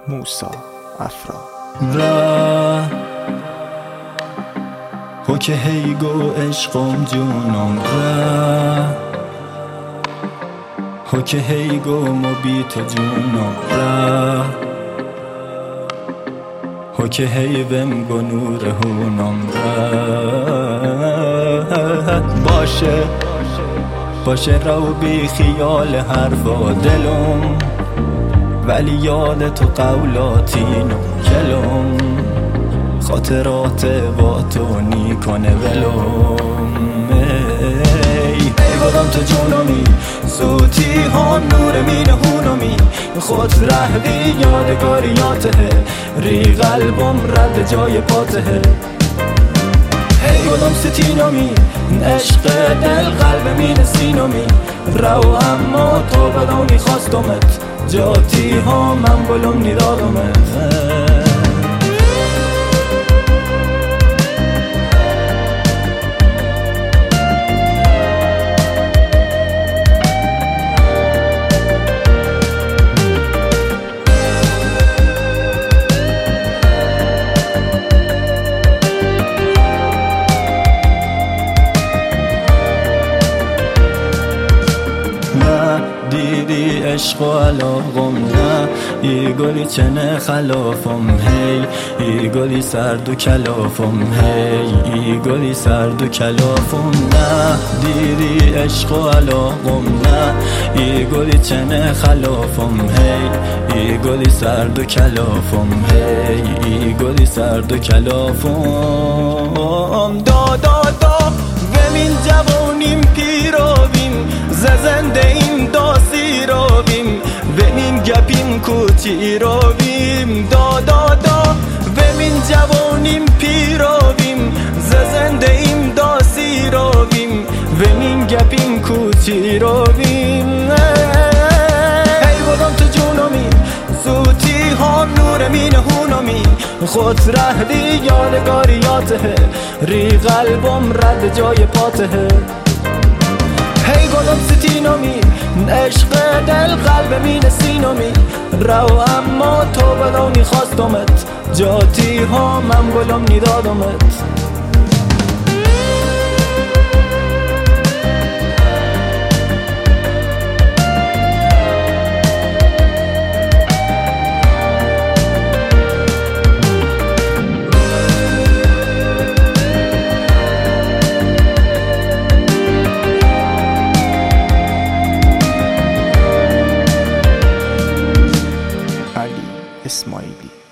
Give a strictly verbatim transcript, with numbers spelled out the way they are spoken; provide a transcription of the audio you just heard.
موسی افرا را هو که هیگو عشقم جونم را هو که هیگو مبی تو جونم را هو که هیوم گو نور هونم را باشه باشه رو بی خیال حرفا دلم ولی یاد تو قولاتینو کلم خاطرات با تو نیکنه ولم ای گلم تو جونمی صوتی ها نور مین هونمی خود رهدی یادگاریاته ری قلبم رد جای پاته ای گلم ستینمی عشق دل قلب مین سینمی رو اما تو بدانی خواستمت جاتی ها من بلوم نیدادمت دیدی عشق و علاقم نه ای گلی چنه خلافم هی ای گلی سرد و کلافم هی ای گلی سرد و کلافم نه دیدی عشق و علاقم نه ای گلی چنه خلافم هی ای گلی سرد و کلافم هی ای گلی سرد و کلافم دا دا دا ومین جوانیم پیرویم زنده این داسی رویم ومین گپیم کوچی رویم دا دا دا ومین جوانیم پیرویم زنده این داسی رویم ومین گپیم کوچی رویم ای بودم تو جونمی زوتی ها نور مین هونمی خود رهدی یادگاریاته ری قلبم رد جای پاته هی گلم ستینمی عشق دل قلب مین سینمی رو اما تو بدانی خواستمت جاتی ها من گلم نیدادمت اسماعیلی.